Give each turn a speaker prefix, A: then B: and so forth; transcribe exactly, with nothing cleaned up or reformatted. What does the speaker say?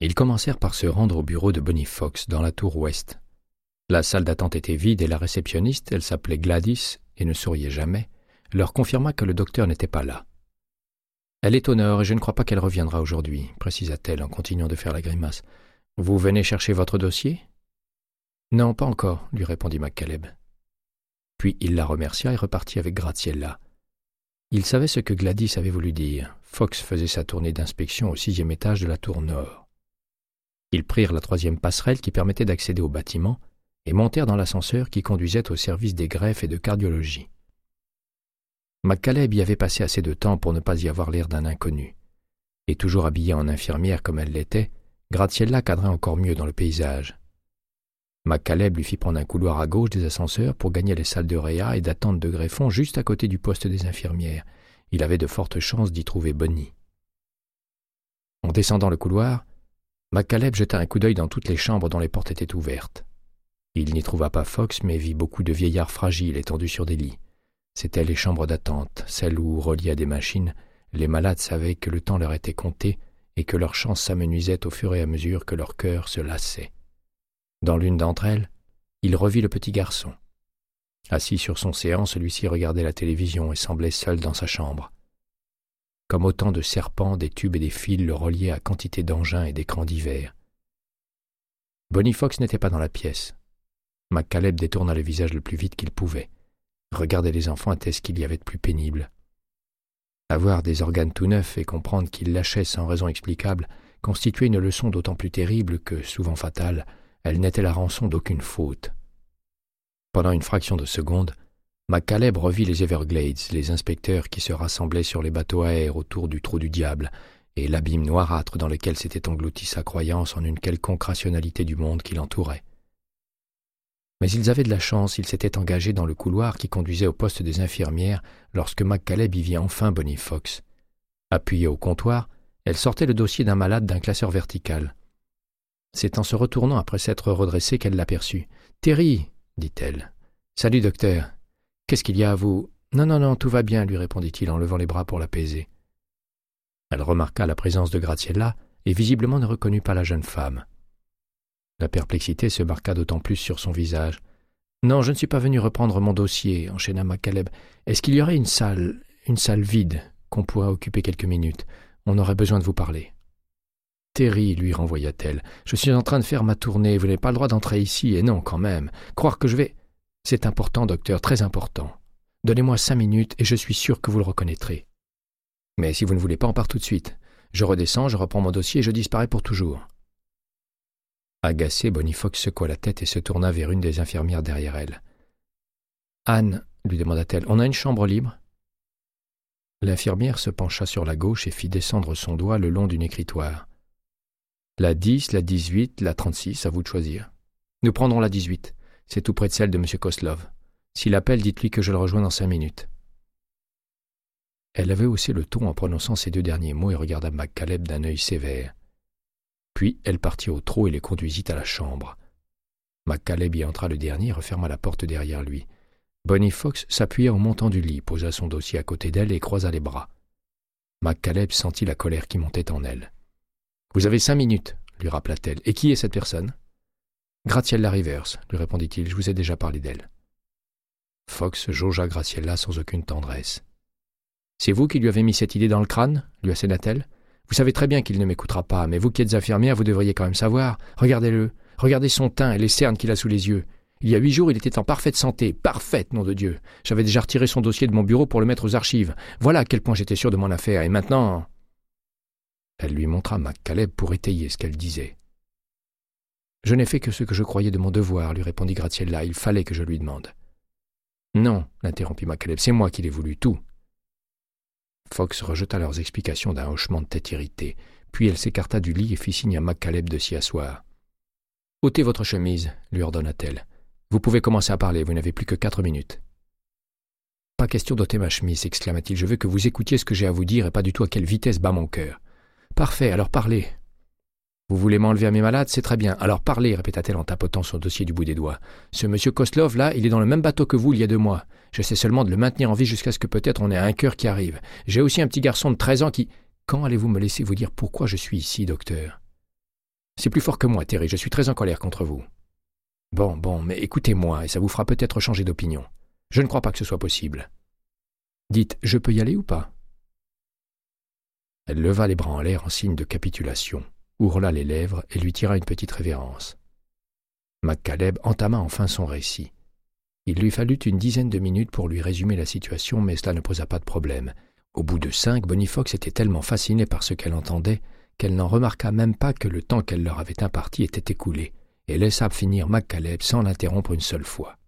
A: Ils commencèrent par se rendre au bureau de Bonnie Fox, dans la tour ouest. La salle d'attente était vide et la réceptionniste, elle s'appelait Gladys et ne souriait jamais, leur confirma que le docteur n'était pas là. « Elle est au nord et je ne crois pas qu'elle reviendra aujourd'hui, » précisa-t-elle en continuant de faire la grimace. « Vous venez chercher votre dossier ?»« Non, pas encore, » lui répondit McCaleb. Puis il la remercia et repartit avec Graziella. Il savait ce que Gladys avait voulu dire. Fox faisait sa tournée d'inspection au sixième étage de la tour nord. Ils prirent la troisième passerelle qui permettait d'accéder au bâtiment et montèrent dans l'ascenseur qui conduisait au service des greffes et de cardiologie. McCaleb y avait passé assez de temps pour ne pas y avoir l'air d'un inconnu. Et toujours habillée en infirmière comme elle l'était, Graziella cadrait encore mieux dans le paysage. McCaleb lui fit prendre un couloir à gauche des ascenseurs pour gagner les salles de réa et d'attente de greffons juste à côté du poste des infirmières. Il avait de fortes chances d'y trouver Bonnie. En descendant le couloir, McCaleb jeta un coup d'œil dans toutes les chambres dont les portes étaient ouvertes. Il n'y trouva pas Fox, mais vit beaucoup de vieillards fragiles étendus sur des lits. C'étaient les chambres d'attente, celles où, reliées à des machines, les malades savaient que le temps leur était compté et que leur chance s'amenuisait au fur et à mesure que leur cœur se lassait. Dans l'une d'entre elles, il revit le petit garçon. Assis sur son séant, celui-ci regardait la télévision et semblait seul dans sa chambre. Comme autant de serpents, des tubes et des fils le reliaient à quantité d'engins et d'écrans divers. Bonnie Fox n'était pas dans la pièce. McCaleb détourna le visage le plus vite qu'il pouvait. Regarder les enfants était ce qu'il y avait de plus pénible. Avoir des organes tout neufs et comprendre qu'ils lâchaient sans raison explicable constituait une leçon d'autant plus terrible que, souvent fatale, elle n'était la rançon d'aucune faute. Pendant une fraction de seconde, McCaleb revit les Everglades, les inspecteurs qui se rassemblaient sur les bateaux à air autour du trou du diable, et l'abîme noirâtre dans lequel s'était engloutie sa croyance en une quelconque rationalité du monde qui l'entourait. Mais ils avaient de la chance, ils s'étaient engagés dans le couloir qui conduisait au poste des infirmières lorsque McCaleb y vit enfin Bonnie Fox. Appuyée au comptoir, elle sortait le dossier d'un malade d'un classeur vertical. C'est en se retournant après s'être redressée qu'elle l'aperçut. « Terry !» dit-elle. « Salut, docteur. Qu'est-ce qu'il y a à vous ?»« Non, non, non, tout va bien, » lui répondit-il en levant les bras pour l'apaiser. Elle remarqua la présence de Graziella et visiblement ne reconnut pas la jeune femme. La perplexité se marqua d'autant plus sur son visage. « Non, je ne suis pas venu reprendre mon dossier, » enchaîna McCaleb. « Est-ce qu'il y aurait une salle, une salle vide, qu'on pourrait occuper quelques minutes? On aurait besoin de vous parler. » « Terry, lui renvoya-t-elle, je suis en train de faire ma tournée, vous n'avez pas le droit d'entrer ici, et non, quand même. Croire que je vais... C'est important, docteur, très important. Donnez-moi cinq minutes et je suis sûr que vous le reconnaîtrez. Mais si vous ne voulez pas, on part tout de suite. Je redescends, je reprends mon dossier et je disparais pour toujours. » Agacée, Bonnie Fox secoua la tête et se tourna vers une des infirmières derrière elle. « Anne, lui demanda-t-elle, on a une chambre libre ?» L'infirmière se pencha sur la gauche et fit descendre son doigt le long d'une écritoire. « La dix, la dix-huit, la trente-six, à vous de choisir. Nous prendrons la dix-huit. C'est tout près de celle de M. Koslov. S'il appelle, dites-lui que je le rejoins dans cinq minutes. » Elle avait haussé le ton en prononçant ces deux derniers mots et regarda McCaleb d'un œil sévère. Puis elle partit au trot et les conduisit à la chambre. McCaleb y entra le dernier et referma la porte derrière lui. Bonnie Fox s'appuya au montant du lit, posa son dossier à côté d'elle et croisa les bras. McCaleb sentit la colère qui montait en elle. « Vous avez cinq minutes, » lui rappela-t-elle. « Et qui est cette personne ?»« Graziella Rivers, » lui répondit-il. « Je vous ai déjà parlé d'elle. » Fox jaugea Graziella sans aucune tendresse. « C'est vous qui lui avez mis cette idée dans le crâne ?» lui asséna-t-elle. « Vous savez très bien qu'il ne m'écoutera pas, mais vous qui êtes infirmière, vous devriez quand même savoir. Regardez-le. Regardez son teint et les cernes qu'il a sous les yeux. Il y a huit jours, il était en parfaite santé. Parfaite, nom de Dieu. J'avais déjà retiré son dossier de mon bureau pour le mettre aux archives. Voilà à quel point j'étais sûr de mon affaire. Et maintenant... » Elle lui montra McCaleb pour étayer ce qu'elle disait. « Je n'ai fait que ce que je croyais de mon devoir, » lui répondit Graziella. « Il fallait que je lui demande. »« Non, » l'interrompit McCaleb, « c'est moi qui l'ai voulu, tout. » Fox rejeta leurs explications d'un hochement de tête irrité, puis elle s'écarta du lit et fit signe à McCaleb de s'y asseoir. « Ôtez votre chemise, » lui ordonna-t-elle. « Vous pouvez commencer à parler, vous n'avez plus que quatre minutes. »« Pas question d'ôter ma chemise, » s'exclama-t-il. « Je veux que vous écoutiez ce que j'ai à vous dire et pas du tout à quelle vitesse bat mon cœur. »« Parfait, alors parlez. »« Vous voulez m'enlever à mes malades, c'est très bien. Alors parlez, » répéta-t-elle en tapotant son dossier du bout des doigts. « Ce monsieur Koslov, là, il est dans le même bateau que vous il y a deux mois. J'essaie seulement de le maintenir en vie jusqu'à ce que peut-être on ait un cœur qui arrive. J'ai aussi un petit garçon de treize ans qui... Quand allez-vous me laisser vous dire pourquoi je suis ici, docteur ? C'est plus fort que moi, Terry, je suis très en colère contre vous. Bon, bon, mais écoutez-moi, et ça vous fera peut-être changer d'opinion. Je ne crois pas que ce soit possible. Dites, je peux y aller ou pas? Elle leva les bras en l'air en signe de capitulation, ourla les lèvres et lui tira une petite révérence. McCaleb entama enfin son récit. Il lui fallut une dizaine de minutes pour lui résumer la situation, mais cela ne posa pas de problème. Au bout de cinq, Bonnie Fox était tellement fascinée par ce qu'elle entendait qu'elle n'en remarqua même pas que le temps qu'elle leur avait imparti était écoulé, et laissa finir McCaleb sans l'interrompre une seule fois.